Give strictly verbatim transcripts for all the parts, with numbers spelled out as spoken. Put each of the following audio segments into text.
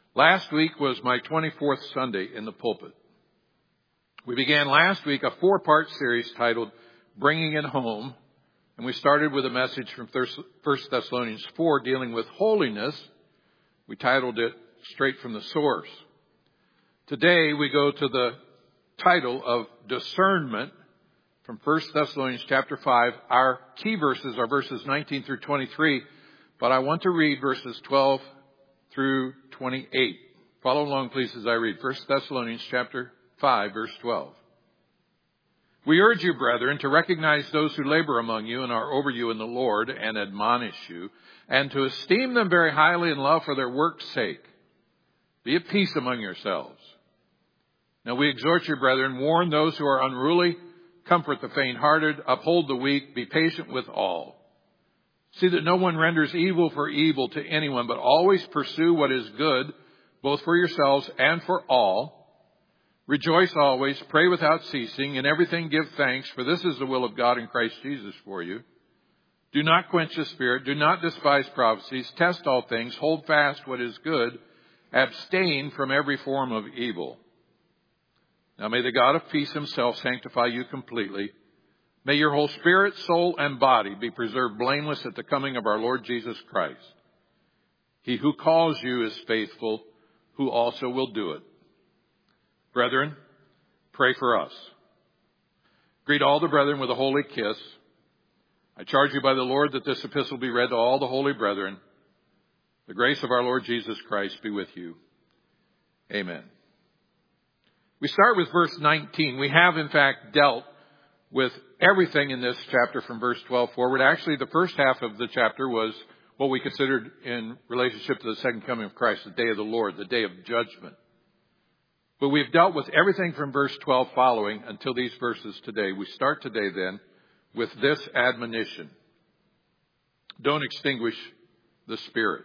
Last week was my twenty-fourth Sunday in the pulpit. We began last week a four-part series titled Bringing It Home, and we started with a message from First Thessalonians four dealing with holiness. We titled it Straight from the Source. Today we go to the title of Discernment from First Thessalonians chapter five. Our key verses are verses nineteen through twenty-three, but I want to read verses twelve through twenty-eight. Follow along, please, as I read. First Thessalonians chapter five, verse twelve. We urge you, brethren, to recognize those who labor among you and are over you in the Lord and admonish you, and to esteem them very highly in love for their work's sake. Be at peace among yourselves. Now we exhort you, brethren, warn those who are unruly, comfort the faint-hearted, uphold the weak, be patient with all. See that no one renders evil for evil to anyone, but always pursue what is good, both for yourselves and for all. Rejoice always, pray without ceasing, in everything give thanks, for this is the will of God in Christ Jesus for you. Do not quench the spirit, do not despise prophecies, test all things, hold fast what is good, abstain from every form of evil. Now may the God of peace himself sanctify you completely. May your whole spirit, soul, and body be preserved blameless at the coming of our Lord Jesus Christ. He who calls you is faithful, who also will do it. Brethren, pray for us. Greet all the brethren with a holy kiss. I charge you by the Lord that this epistle be read to all the holy brethren. The grace of our Lord Jesus Christ be with you. Amen. We start with verse nineteen. We have, in fact, dealt with everything in this chapter from verse twelve forward. Actually, the first half of the chapter was what we considered in relationship to the second coming of Christ, the day of the Lord, the day of judgment. But we've dealt with everything from verse twelve following until these verses today. We start today then with this admonition. Don't extinguish the Spirit.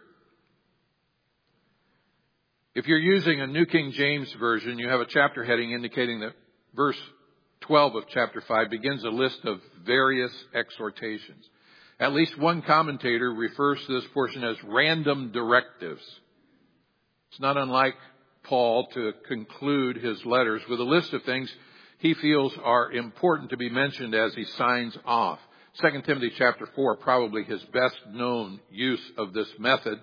If you're using a New King James Version, you have a chapter heading indicating that verse twelve of chapter five begins a list of various exhortations. At least one commentator refers to this portion as random directives. It's not unlike Paul to conclude his letters with a list of things he feels are important to be mentioned as he signs off. Second Timothy chapter four, probably his best known use of this method.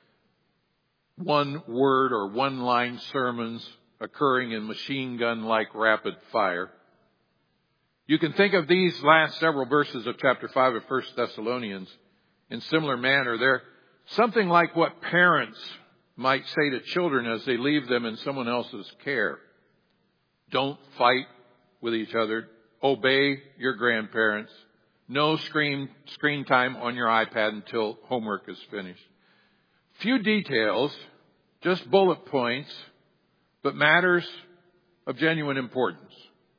One word or one line sermons occurring in machine gun like rapid fire. You can think of these last several verses of chapter five of First Thessalonians in similar manner. They're something like what parents might say to children as they leave them in someone else's care. Don't fight with each other. Obey your grandparents. No screen, screen time on your iPad until homework is finished. Few details, just bullet points, but matters of genuine importance.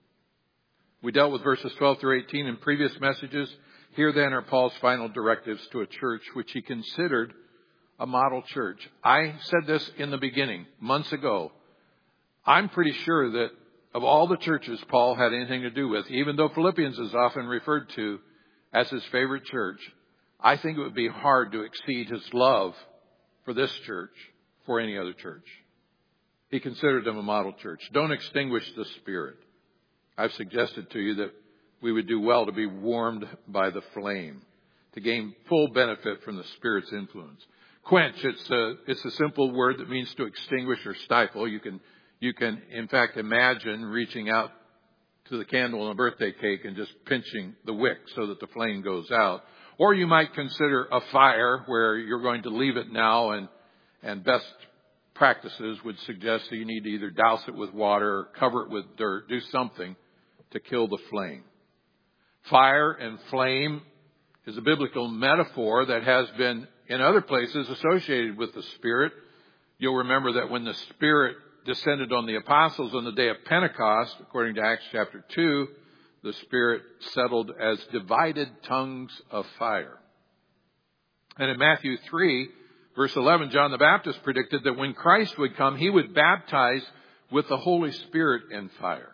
We dealt with verses twelve through eighteen in previous messages. Here then are Paul's final directives to a church which he considered a model church. I said this in the beginning, months ago. I'm pretty sure that of all the churches Paul had anything to do with, even though Philippians is often referred to as his favorite church, I think it would be hard to exceed his love for this church for any other church. He considered them a model church. Don't extinguish the Spirit. I've suggested to you that we would do well to be warmed by the flame, to gain full benefit from the Spirit's influence. Quench, it's a, it's a simple word that means to extinguish or stifle. You can, you can, in fact, imagine reaching out to the candle on a birthday cake and just pinching the wick so that the flame goes out. Or you might consider a fire where you're going to leave it now, and, and best practices would suggest that you need to either douse it with water or cover it with dirt, do something to kill the flame. Fire and flame is a biblical metaphor that has been in other places associated with the Spirit. You'll remember that when the Spirit descended on the apostles on the day of Pentecost, according to Acts chapter two, the Spirit settled as divided tongues of fire. And in Matthew three, verse eleven, John the Baptist predicted that when Christ would come, he would baptize with the Holy Spirit and fire.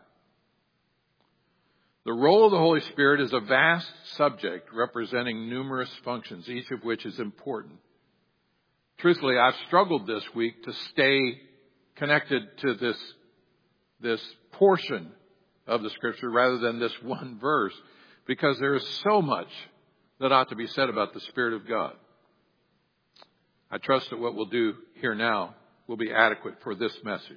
The role of the Holy Spirit is a vast subject representing numerous functions, each of which is important. truthfully, I've struggled this week to stay connected to this, this portion of the Scripture rather than this one verse, because there is so much that ought to be said about the Spirit of God. I trust that what we'll do here now will be adequate for this message.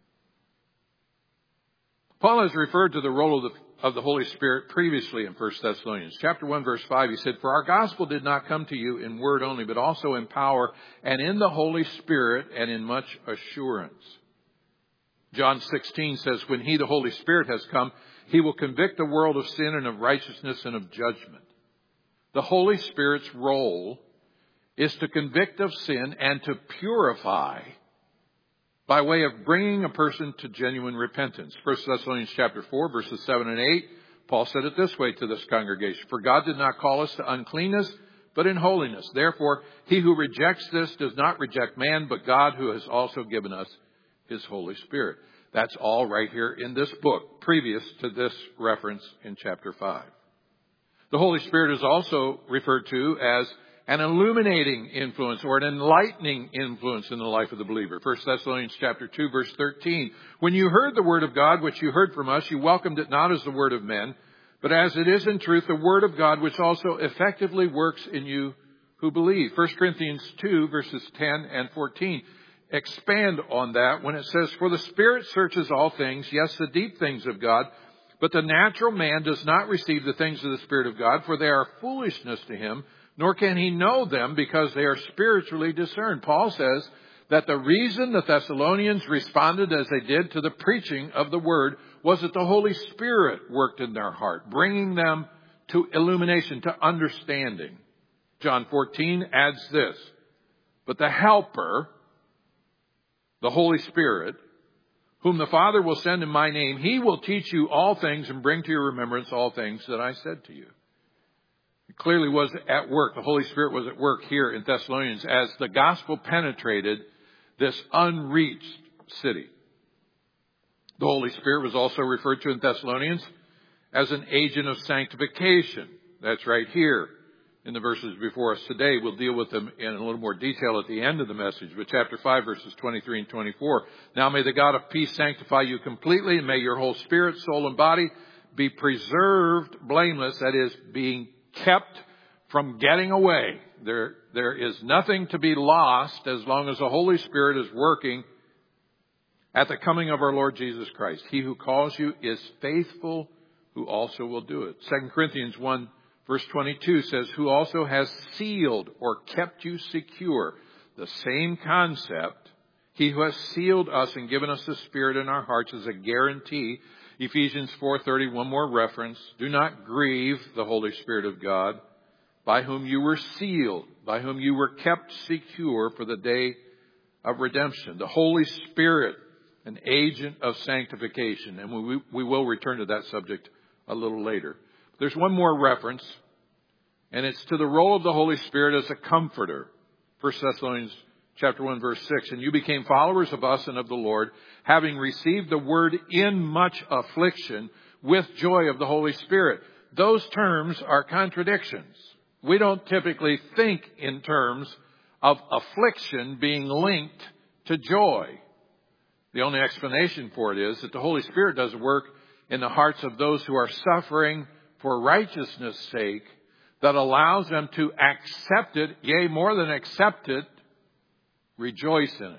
Paul has referred to the role of the, of the Holy Spirit previously in First Thessalonians. Chapter one, verse five, he said, "For our gospel did not come to you in word only, but also in power and in the Holy Spirit and in much assurance." John sixteen says, "When he, the Holy Spirit, has come, he will convict the world of sin and of righteousness and of judgment." The Holy Spirit's role is to convict of sin and to purify by way of bringing a person to genuine repentance. First Thessalonians chapter four, verses seven and eight, Paul said it this way to this congregation, "For God did not call us to uncleanness, but in holiness. Therefore, he who rejects this does not reject man, but God, who has also given us his Holy Spirit." That's all right here in this book, previous to this reference in chapter five. The Holy Spirit is also referred to as an illuminating influence or an enlightening influence in the life of the believer. First Thessalonians chapter two, verse thirteen. "When you heard the word of God, which you heard from us, you welcomed it not as the word of men, but as it is in truth the word of God, which also effectively works in you who believe." First Corinthians two, verses ten and fourteen. Expand on that when it says, "For the Spirit searches all things, yes, the deep things of God, but the natural man does not receive the things of the Spirit of God, for they are foolishness to him, nor can he know them because they are spiritually discerned." Paul says that the reason the Thessalonians responded as they did to the preaching of the word was that the Holy Spirit worked in their heart, bringing them to illumination, to understanding. John fourteen adds this, "But the Helper, the Holy Spirit, whom the Father will send in my name, he will teach you all things and bring to your remembrance all things that I said to you." It clearly was at work. The Holy Spirit was at work here in Thessalonians as the gospel penetrated this unreached city. The Holy Spirit was also referred to in Thessalonians as an agent of sanctification. That's right here in the verses before us today. We'll deal with them in a little more detail at the end of the message. But chapter five, verses twenty-three and twenty-four. "Now may the God of peace sanctify you completely, and may your whole spirit, soul, and body be preserved blameless," that is, being kept from getting away. There, there is nothing to be lost as long as the Holy Spirit is working at the coming of our Lord Jesus Christ. "He who calls you is faithful, who also will do it." Second Corinthians one, verse twenty-two says, "Who also has sealed or kept you secure." The same concept. He who has sealed us and given us the Spirit in our hearts as a guarantee. Ephesians four thirty, one more reference. "Do not grieve the Holy Spirit of God, by whom you were sealed, by whom you were kept secure for the day of redemption." The Holy Spirit, an agent of sanctification. And we, we will return to that subject a little later. There's one more reference, and it's to the role of the Holy Spirit as a comforter. First Thessalonians chapter one, verse six. "And you became followers of us and of the Lord, having received the word in much affliction with joy of the Holy Spirit." Those terms are contradictions. We don't typically think in terms of affliction being linked to joy. The only explanation for it is that the Holy Spirit does work in the hearts of those who are suffering for righteousness' sake that allows them to accept it, yea, more than accept it, rejoice in it.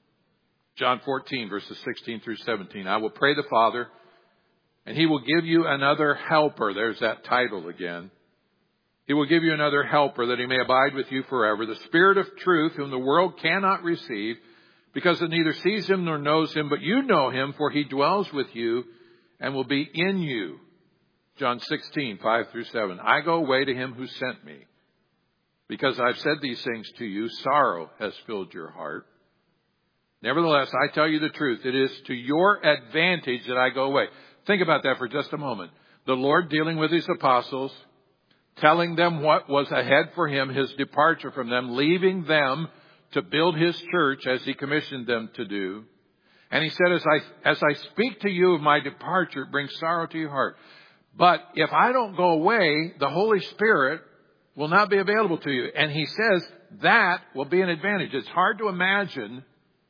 John fourteen, verses sixteen through seventeen. "I will pray the Father, and he will give you another helper." There's that title again. "He will give you another helper, that he may abide with you forever. The Spirit of truth, whom the world cannot receive, because it neither sees him nor knows him, but you know him, for he dwells with you and will be in you." John sixteen, five through seven. "I go away to him who sent me. Because I've said these things to you, sorrow has filled your heart. Nevertheless, I tell you the truth. It is to your advantage that I go away." Think about that for just a moment. The Lord dealing with his apostles, telling them what was ahead for him, his departure from them, leaving them to build his church as he commissioned them to do. And he said, as I, as I speak to you of my departure, it brings sorrow to your heart. But if I don't go away, the Holy Spirit will not be available to you. And he says, that will be an advantage. It's hard to imagine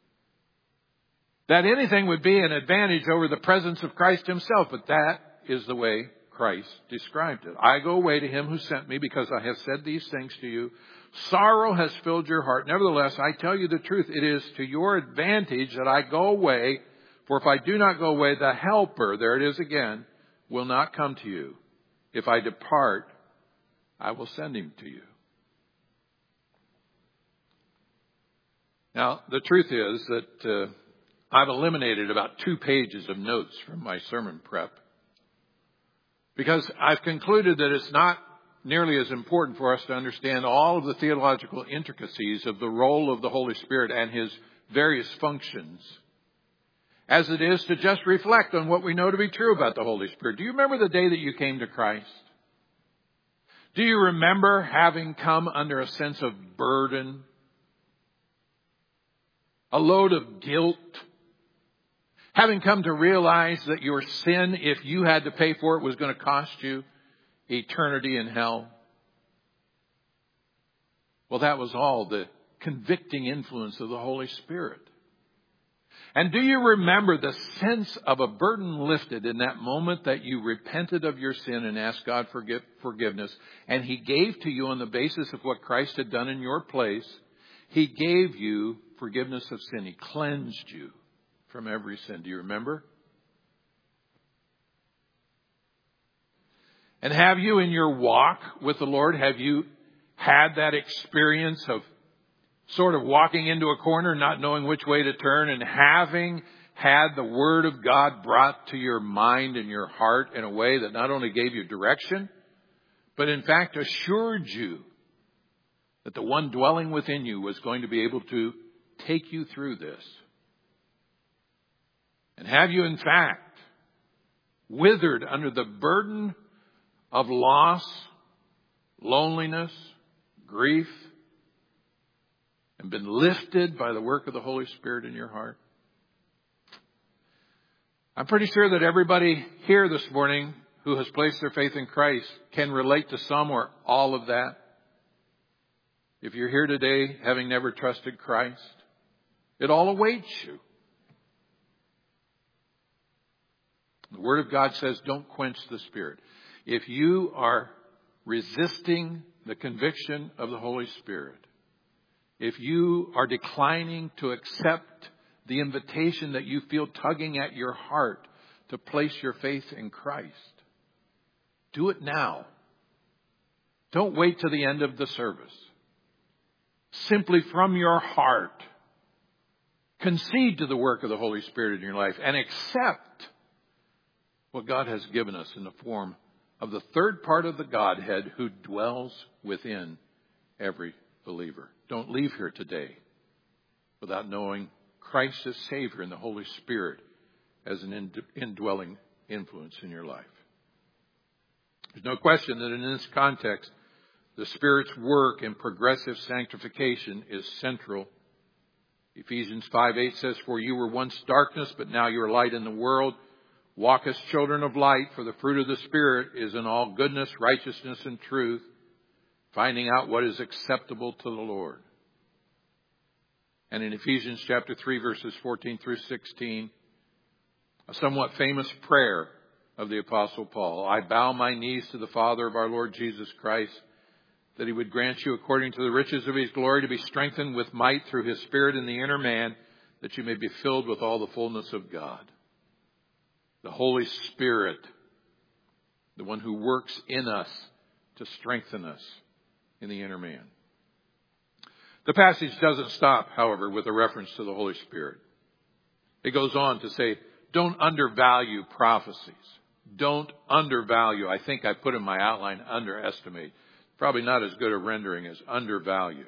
that anything would be an advantage over the presence of Christ himself, but that is the way Christ described it. I go away to him who sent me because I have said these things to you. Sorrow has filled your heart. Nevertheless, I tell you the truth. It is to your advantage that I go away. For if I do not go away, the Helper, there it is again, will not come to you. If I depart, I will send him to you. Now, the truth is that uh, I've eliminated about two pages of notes from my sermon prep because I've concluded that it's not nearly as important for us to understand all of the theological intricacies of the role of the Holy Spirit and his various functions as it is to just reflect on what we know to be true about the Holy Spirit. Do you remember the day that you came to Christ? Do you remember having come under a sense of burden, a load of guilt, having come to realize that your sin, if you had to pay for it, was going to cost you eternity in hell? Well, that was all the convicting influence of the Holy Spirit. And do you remember the sense of a burden lifted in that moment that you repented of your sin and asked God for forgiveness, and he gave to you on the basis of what Christ had done in your place? He gave you forgiveness of sin. He cleansed you from every sin. Do you remember? And have you, in your walk with the Lord, have you had that experience of sort of walking into a corner, not knowing which way to turn, and having had the Word of God brought to your mind and your heart in a way that not only gave you direction, but in fact assured you that the one dwelling within you was going to be able to take you through this? And have you in fact withered under the burden of loss, loneliness, grief, and been lifted by the work of the Holy Spirit in your heart? I'm pretty sure that everybody here this morning who has placed their faith in Christ can relate to some or all of that. If you're here today having never trusted Christ, it all awaits you. The Word of God says, don't quench the Spirit. If you are resisting the conviction of the Holy Spirit, if you are declining to accept the invitation that you feel tugging at your heart to place your faith in Christ, do it now. Don't wait till the end of the service. Simply from your heart, concede to the work of the Holy Spirit in your life and accept what God has given us in the form of the third part of the Godhead who dwells within every believer. Don't leave here today without knowing Christ as Savior and the Holy Spirit as an indwelling influence in your life. There's no question that in this context, the Spirit's work in progressive sanctification is central. Ephesians five eight says, for you were once darkness, but now you are light in the world. Walk as children of light, for the fruit of the Spirit is in all goodness, righteousness, and truth, finding out what is acceptable to the Lord. And in Ephesians chapter three, verses fourteen through sixteen, a somewhat famous prayer of the Apostle Paul. I bow my knees to the Father of our Lord Jesus Christ, that he would grant you according to the riches of his glory to be strengthened with might through his Spirit in the inner man, that you may be filled with all the fullness of God. The Holy Spirit, the one who works in us to strengthen us in the inner man. The passage doesn't stop, however, with a reference to the Holy Spirit. It goes on to say, don't undervalue prophecies. Don't undervalue. I think I put in my outline underestimate. Probably not as good a rendering as undervalue.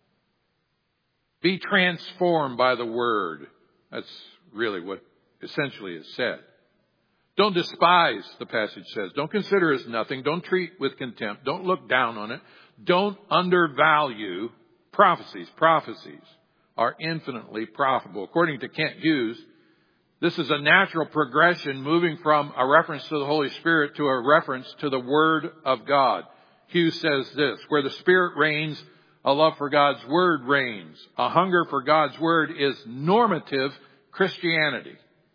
Be transformed by the Word. That's really what essentially is said. Don't despise, the passage says. Don't consider as nothing. Don't treat with contempt. Don't look down on it. Don't undervalue prophecies. Prophecies are infinitely profitable. According to Kent Hughes, this is a natural progression moving from a reference to the Holy Spirit to a reference to the Word of God. Hughes says this, where the Spirit reigns, A love for God's Word reigns. A hunger for God's Word is normative Christianity.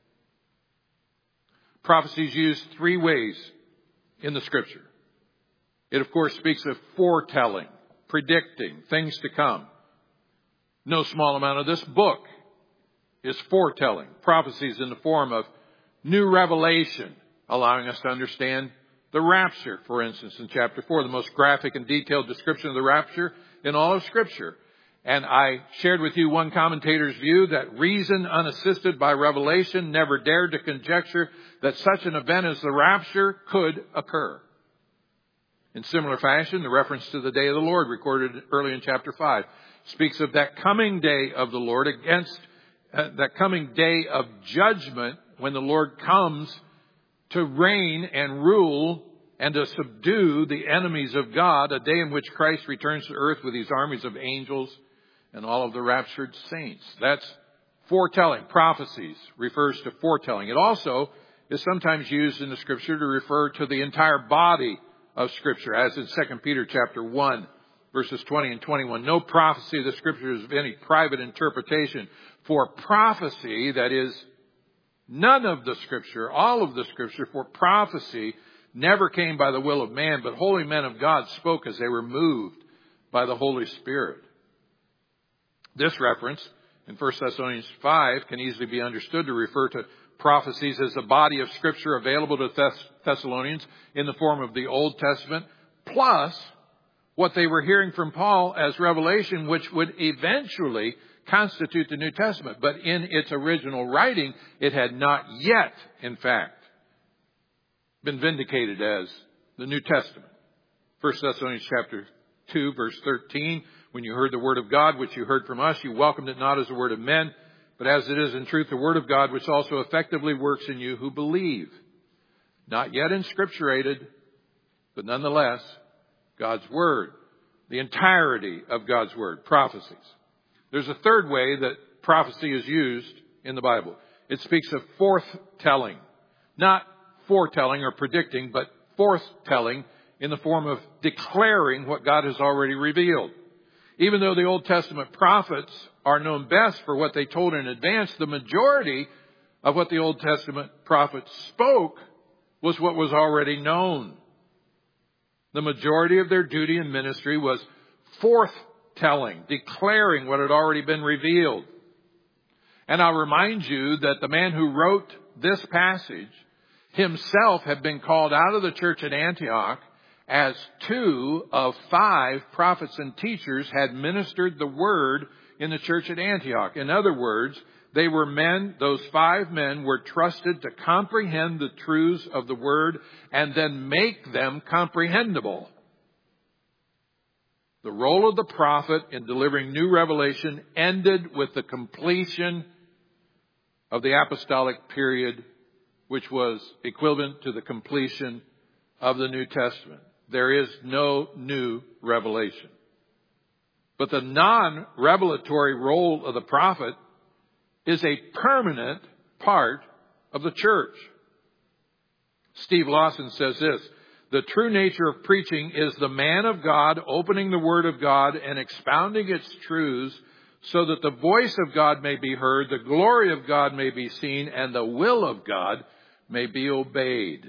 Prophecy is used three ways in the Scripture. It, of course, speaks of foretelling, predicting things to come. No small amount of this book is foretelling. Prophecy is in the form of new revelation, allowing us to understand the rapture, for instance, in chapter four, the most graphic and detailed description of the rapture in all of Scripture. And I shared with you one commentator's view that reason unassisted by revelation never dared to conjecture that such an event as the rapture could occur. In similar fashion, the reference to the day of the Lord recorded early in chapter five speaks of that coming day of the Lord against uh, that coming day of judgment when the Lord comes to reign and rule and to subdue the enemies of God, a day in which Christ returns to earth with these armies of angels and all of the raptured saints. That's foretelling. Prophecies refers to foretelling. It also is sometimes used in the Scripture to refer to the entire body of Scripture, as in Second Peter chapter one, verses twenty and twenty-one. No prophecy of the Scripture is of any private interpretation. For prophecy, that is, none of the Scripture, all of the Scripture, for prophecy never came by the will of man, but holy men of God spoke as they were moved by the Holy Spirit. This reference in First Thessalonians five can easily be understood to refer to prophecies as a body of Scripture available to Thess- Thessalonians in the form of the Old Testament, plus what they were hearing from Paul as revelation, which would eventually constitute the New Testament. But in its original writing, it had not yet, in fact, been vindicated as the New Testament. First Thessalonians chapter two, verse thirteen, when you heard the word of God, which you heard from us, you welcomed it not as the word of men, but as it is in truth the word of God, which also effectively works in you who believe. Not yet inscripturated, but nonetheless, God's word. The entirety of God's word. Prophecies. There's a third way that prophecy is used in the Bible. It speaks of forthtelling. Not foretelling or predicting, but forthtelling in the form of declaring what God has already revealed. Even though the Old Testament prophets are known best for what they told in advance, the majority of what the Old Testament prophets spoke was what was already known. The majority of their duty and ministry was forthtelling, declaring what had already been revealed. And I'll remind you that the man who wrote this passage himself had been called out of the church at Antioch as two of five prophets and teachers had ministered the word in the church at Antioch. In other words, they were men, those five men were trusted to comprehend the truths of the word and then make them comprehensible. The role of the prophet in delivering new revelation ended with the completion of the apostolic period, which was equivalent to the completion of the New Testament. There is no new revelation. But the non-revelatory role of the prophet is a permanent part of the church. Steve Lawson says this: the true nature of preaching is the man of God opening the Word of God and expounding its truths so that the voice of God may be heard, the glory of God may be seen, and the will of God may be obeyed.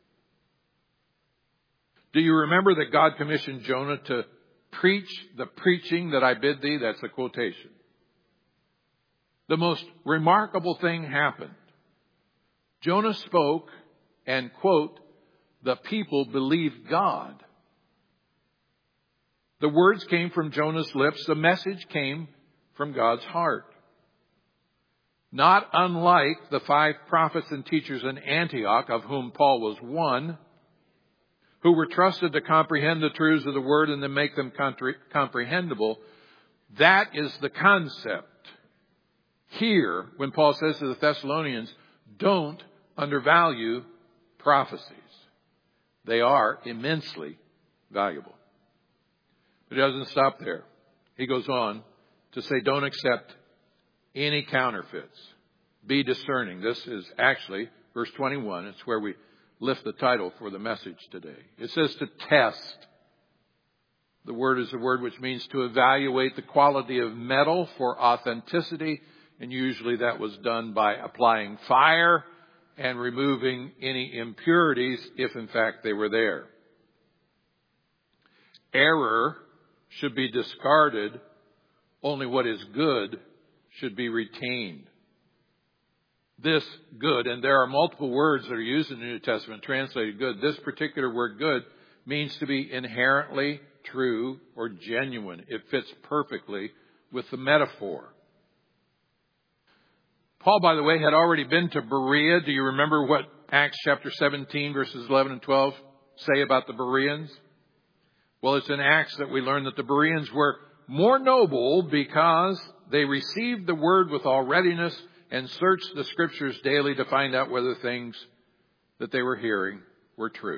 Do you remember that God commissioned Jonah to preach the preaching that I bid thee? That's a quotation. The most remarkable thing happened. Jonah spoke and, quote, the people believed God. The words came from Jonah's lips. The message came from God's heart. Not unlike the five prophets and teachers in Antioch, of whom Paul was one, who were trusted to comprehend the truths of the word and then make them comprehensible. That is the concept here when Paul says to the Thessalonians, don't undervalue prophecies. They are immensely valuable. But he doesn't stop there. He goes on to say, don't accept any counterfeits. Be discerning. This is actually verse twenty-one. It's where we lift the title for the message today. It says to test The word is a word which means to evaluate the quality of metal for authenticity, and usually that was done by applying fire and removing any impurities if in fact they were there. Error should be discarded. Only what is good should be retained. This good, and there are multiple words that are used in the New Testament translated good. This particular word good means to be inherently true or genuine. It fits perfectly with the metaphor. Paul, by the way, had already been to Berea. Do you remember what Acts chapter seventeen, verses eleven and twelve say about the Bereans? Well, it's in Acts that we learn that the Bereans were more noble because they received the word with all readiness and searched the scriptures daily to find out whether things that they were hearing were true.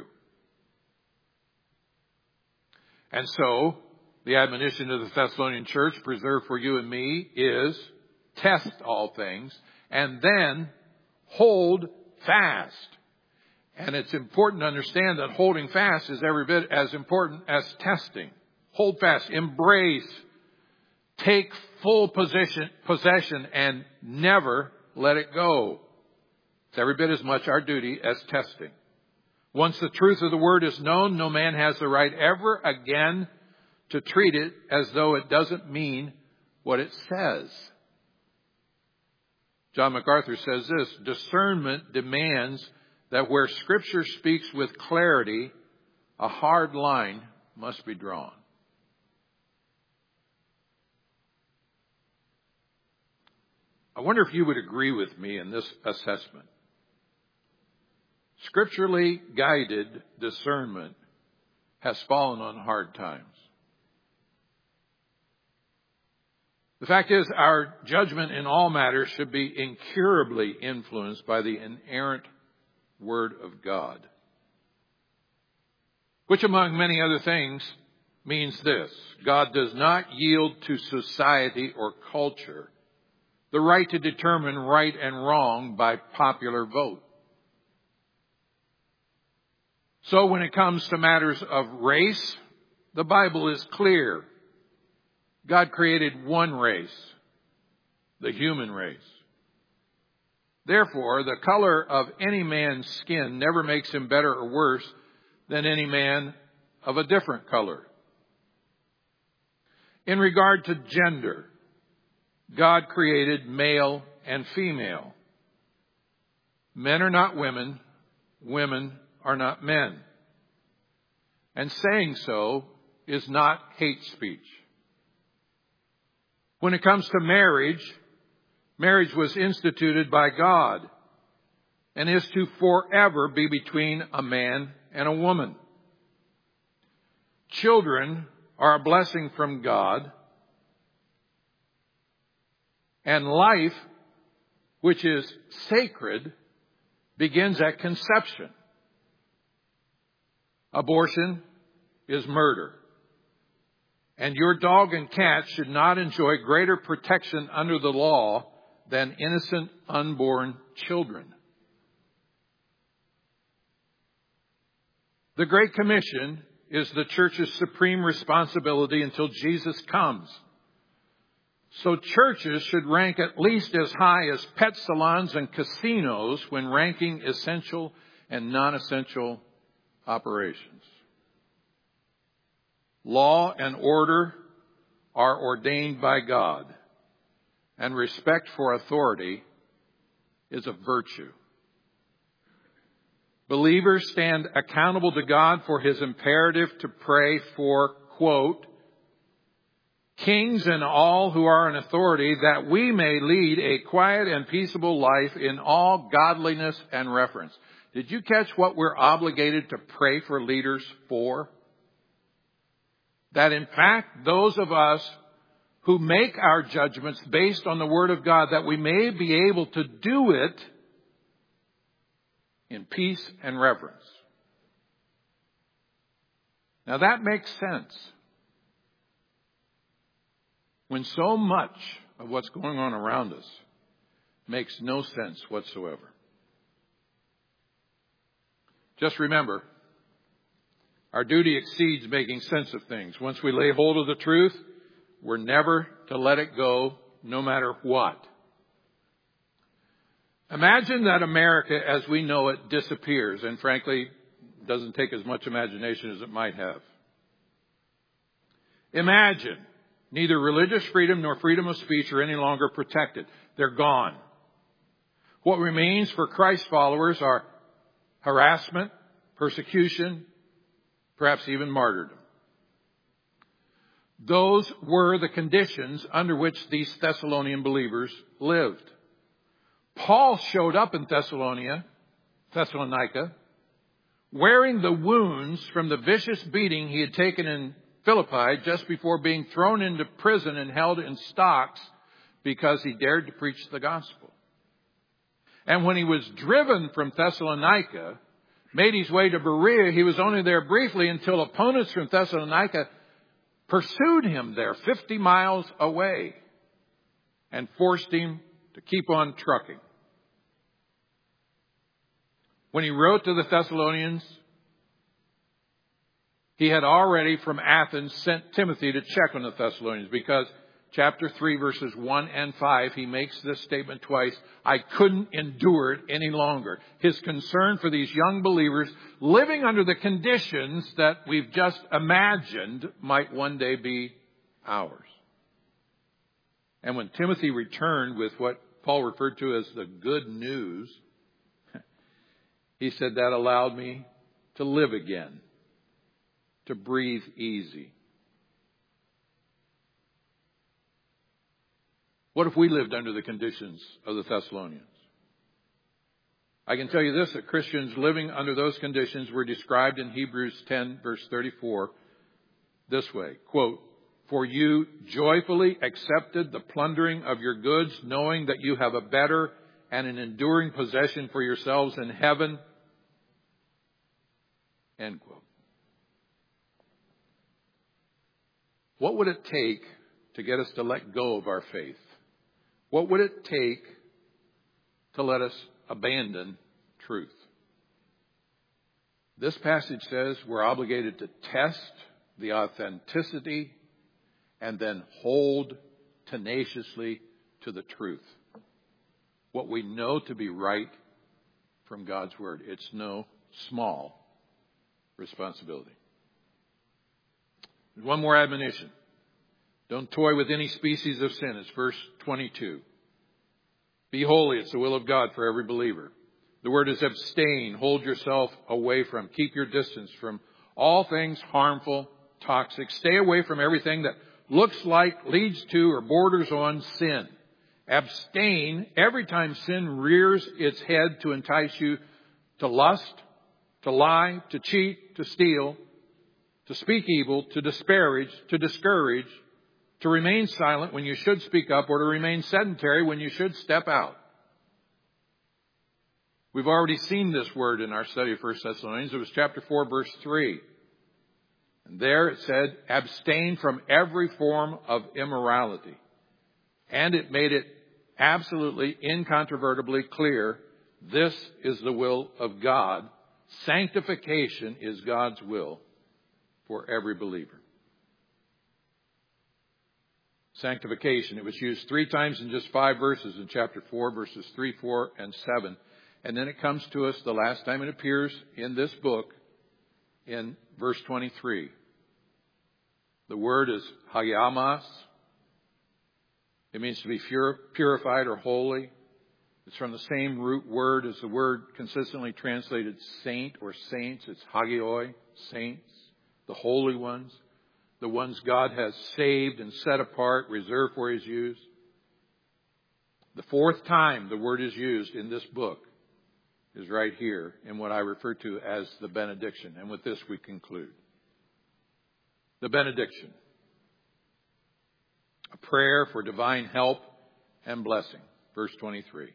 And so, the admonition of the Thessalonian church, preserved for you and me, is test all things and then hold fast. And it's important to understand that holding fast is every bit as important as testing. Hold fast, embrace, take full possession, possession and never let it go. It's every bit as much our duty as testing. Once the truth of the word is known, no man has the right ever again to treat it as though it doesn't mean what it says. John MacArthur says this: discernment demands that where Scripture speaks with clarity, a hard line must be drawn. I wonder if you would agree with me in this assessment. Scripturally guided discernment has fallen on hard times. The fact is, our judgment in all matters should be incurably influenced by the inerrant Word of God, which among many other things means this: God does not yield to society or culture the right to determine right and wrong by popular vote. So when it comes to matters of race, the Bible is clear. God created one race, the human race. Therefore, the color of any man's skin never makes him better or worse than any man of a different color. In regard to gender, God created male and female. Men are not women. Women are not men. And saying so is not hate speech. When it comes to marriage, marriage was instituted by God and is to forever be between a man and a woman. Children are a blessing from God, and life, which is sacred, begins at conception. Abortion is murder. And your dog and cat should not enjoy greater protection under the law than innocent unborn children. The Great Commission is the church's supreme responsibility until Jesus comes. So churches should rank at least as high as pet salons and casinos when ranking essential and non-essential operations. Law and order are ordained by God, and respect for authority is a virtue. Believers stand accountable to God for His imperative to pray for, quote, kings and all who are in authority, that we may lead a quiet and peaceable life in all godliness and reverence. Did you catch what we're obligated to pray for leaders for? That in fact, those of us who make our judgments based on the Word of God, that we may be able to do it in peace and reverence. Now that makes sense when so much of what's going on around us makes no sense whatsoever. Just remember, Our duty exceeds making sense of things. Once we lay hold of the truth, we're never to let it go, no matter what. Imagine that America as we know it disappears, and frankly, doesn't take as much imagination as it might have. Imagine neither religious freedom nor freedom of speech are any longer protected. They're gone. What remains for Christ followers are harassment, persecution, perhaps even martyrdom. Those were the conditions under which these Thessalonian believers lived. Paul showed up in Thessalonica, Thessalonica, wearing the wounds from the vicious beating he had taken in Philippi just before being thrown into prison and held in stocks because he dared to preach the gospel. And when he was driven from Thessalonica, made his way to Berea, he was only there briefly until opponents from Thessalonica pursued him there fifty miles away and forced him to keep on trucking. When he wrote to the Thessalonians, he had already from Athens sent Timothy to check on the Thessalonians, because chapter three, verses one and five, he makes this statement twice. I couldn't endure it any longer. His concern for these young believers living under the conditions that we've just imagined might one day be ours. And when Timothy returned with what Paul referred to as the good news, he said that allowed me to live again, to breathe easy. What if we lived under the conditions of the Thessalonians? I can tell you this, that Christians living under those conditions were described in Hebrews ten, verse thirty-four, this way, quote, for you joyfully accepted the plundering of your goods, knowing that you have a better and an enduring possession for yourselves in heaven, end quote. What would it take to get us to let go of our faith? What would it take to let us abandon truth? This passage says we're obligated to test the authenticity and then hold tenaciously to the truth. What we know to be right from God's Word. It's no small responsibility. There's one more admonition. Don't toy with any species of sin. It's verse twenty-two. Be holy. It's the will of God for every believer. The word is abstain. Hold yourself away from. Keep your distance from all things harmful, toxic. Stay away from everything that looks like, leads to, or borders on sin. Abstain every time sin rears its head to entice you to lust, to lie, to cheat, to steal, to speak evil, to disparage, to discourage, to remain silent when you should speak up, or to remain sedentary when you should step out. We've already seen this word in our study of First Thessalonians. It was chapter four, verse three. And there it said, abstain from every form of immorality. And it made it absolutely, incontrovertibly clear, this is the will of God. Sanctification is God's will for every believer. Sanctification. It was used three times in just five verses in chapter four, verses three, four, and seven. And then it comes to us the last time it appears in this book in verse twenty-three. The word is hagiamos. It means to be pure, purified or holy. It's from the same root word as the word consistently translated saint or saints. It's hagioi, saints, the holy ones. The ones God has saved and set apart, reserved for His use. The fourth time the word is used in this book is right here in what I refer to as the benediction. And with this we conclude. The benediction. A prayer for divine help and blessing. Verse twenty-three.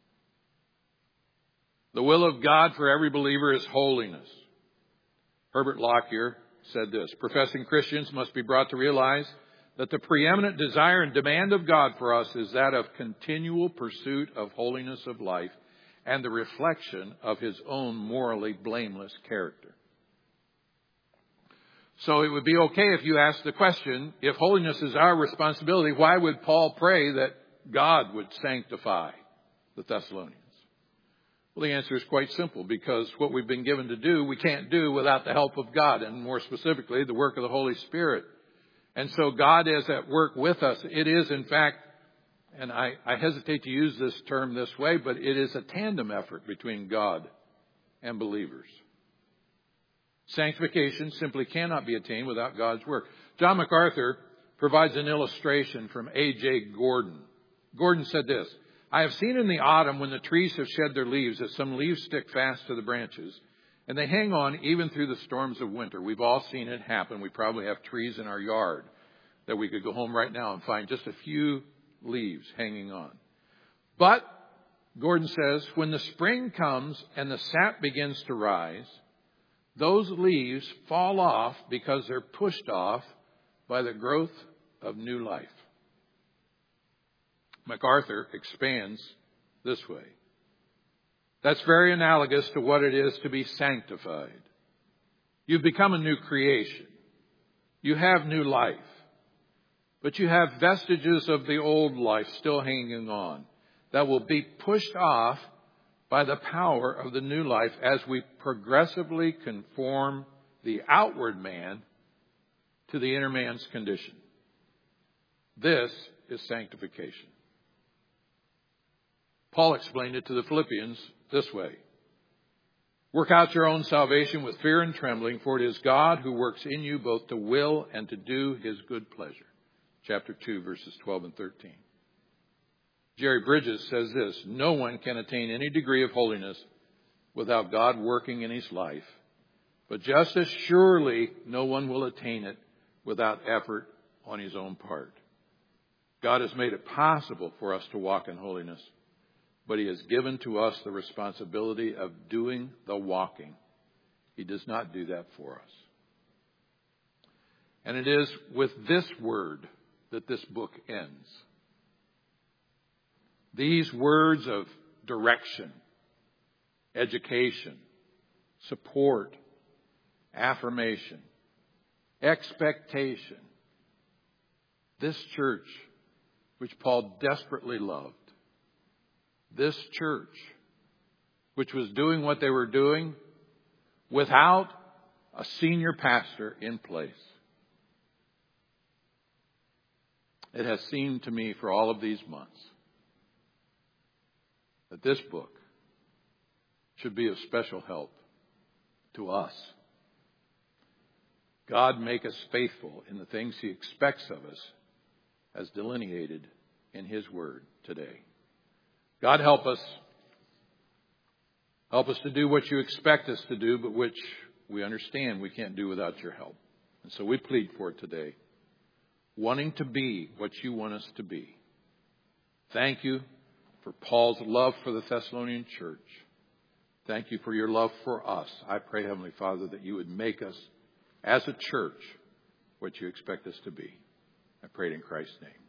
The will of God for every believer is holiness. Herbert Lockyer said this, professing Christians must be brought to realize that the preeminent desire and demand of God for us is that of continual pursuit of holiness of life and the reflection of His own morally blameless character. So it would be okay if you asked the question, if holiness is our responsibility, why would Paul pray that God would sanctify the Thessalonians? Well, the answer is quite simple, because what we've been given to do, we can't do without the help of God, and more specifically, the work of the Holy Spirit. And so God is at work with us. It is, in fact, and I, I hesitate to use this term this way, but it is a tandem effort between God and believers. Sanctification simply cannot be attained without God's work. John MacArthur provides an illustration from A J Gordon. Gordon said this: I have seen in the autumn, when the trees have shed their leaves, that some leaves stick fast to the branches, and they hang on even through the storms of winter. We've all seen it happen. We probably have trees in our yard that we could go home right now and find just a few leaves hanging on. But, Gordon says, when the spring comes and the sap begins to rise, those leaves fall off because they're pushed off by the growth of new life. MacArthur expands this way: that's very analogous to what it is to be sanctified. You've become a new creation. You have new life. But you have vestiges of the old life still hanging on that will be pushed off by the power of the new life as we progressively conform the outward man to the inner man's condition. This is sanctification. Paul explained it to the Philippians this way: work out your own salvation with fear and trembling, for it is God who works in you both to will and to do his good pleasure. Chapter two, verses twelve and thirteen. Jerry Bridges says this: no one can attain any degree of holiness without God working in his life. But just as surely no one will attain it without effort on his own part. God has made it possible for us to walk in holiness, but he has given to us the responsibility of doing the walking. He does not do that for us. And it is with this word that this book ends. These words of direction, education, support, affirmation, expectation. This church, which Paul desperately loved, this church, which was doing what they were doing without a senior pastor in place. It has seemed to me for all of these months that this book should be of special help to us. God, make us faithful in the things he expects of us as delineated in his word today. God, help us. Help us to do what you expect us to do, but which we understand we can't do without your help. And so we plead for it today, wanting to be what you want us to be. Thank you for Paul's love for the Thessalonian church. Thank you for your love for us. I pray, Heavenly Father, that you would make us as a church what you expect us to be. I pray it in Christ's name.